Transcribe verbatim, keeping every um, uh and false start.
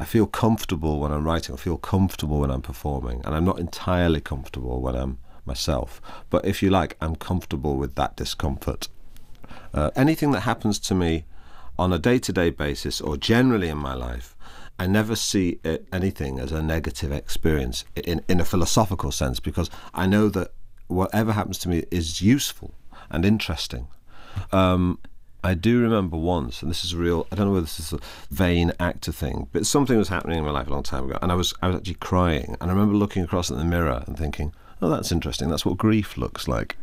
I feel comfortable when I'm writing, I feel comfortable when I'm performing, and I'm not entirely comfortable when I'm myself. But if you like, I'm comfortable with that discomfort. Uh, anything that happens to me on a day-to-day basis or generally in my life, I never see it, anything as a negative experience in, in a philosophical sense, because I know that whatever happens to me is useful and interesting. Um, I do remember once, and this is real, I don't know whether this is a vain actor thing, but something was happening in my life a long time ago, and I was I was actually crying, and I remember looking across at the mirror and thinking, oh, that's interesting, that's what grief looks like.